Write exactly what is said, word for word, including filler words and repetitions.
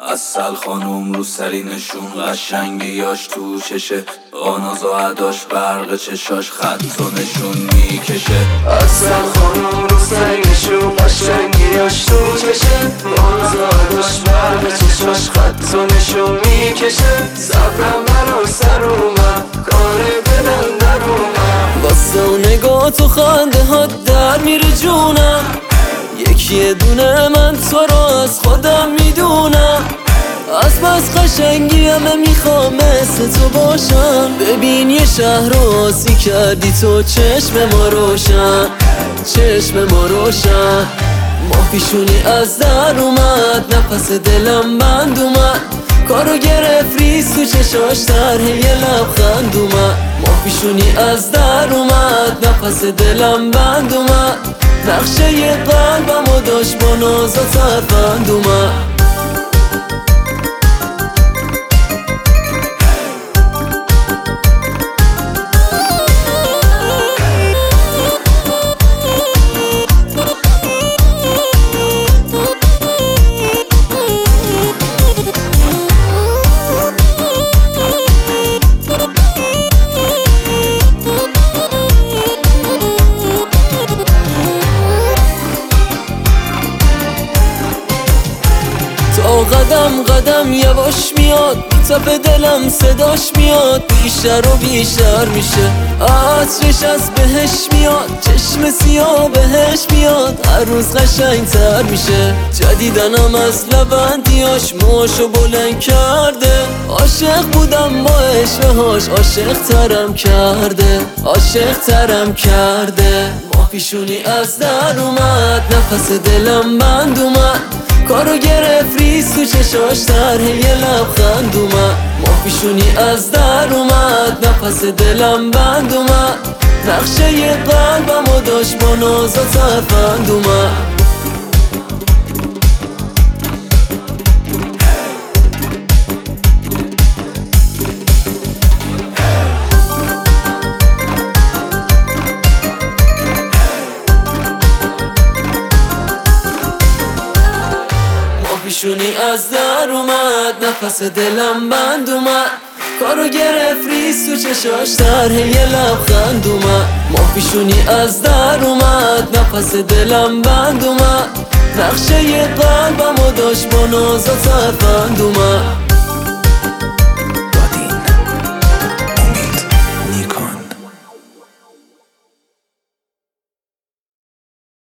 اصل خانوم رو سرینشون قشنگیاش تو چشه، آناز و عداش برق چشاش خط و نشون میکشه. اصل خانوم رو سرینشون قشنگیاش تو چشه، آناز و عداش برق چشاش خط و نشون میکشه. صبرم برا سر اومد کار دلم در اومد، واسه و نگاه تو خنده ها در میره جونم. یکی دونه من تو رو از خودم میدونم، از بس قشنگی همه میخوام مثل تو باشم. ببین یه شهر رو آسی کردی تو، چشم ما روشن، چشم ما روشن. ماه پیشونی از در اومد، نفس دلم بند اومد، کارو گرفت ریز تو چشاش در یه لبخند اومد. ماه پیشونی از در اومد، نفس دلم بند اومد، نقشه یه قلبم و داشت با ناز و ترفند اومد. قدم قدم یواش میاد، تپ دلم صداش میاد، بیشتر و بیشتر میشه. عطرش از بهش میاد، چشم سیاه بهش میاد، هر روز قشنگ تر میشه. جدیدنم از لبندیاش موشو بلند کرده، عاشق بودم با عشقهاش، عاشق ترم کرده، عاشق ترم کرده. ماه پیشونی از در اومد، نفس دلم بند اومد، کارو گرفت ریز تو چشاش در یه لبخند اومد. ماه پیشونی از در اومد، نفس دلم بند اومد، نقشه یه قلبم و داشت با ناز و ترفند اومد. پیشونی از در اومد، نفس دلم بند اومد، کارو گرفت ریز تو چشاش در یه لبخند اومد. ماه پیشونی از در اومد، نفس دلم بند اومد، نقشه یه قلبم و داشت با ناز و ترفند اومد.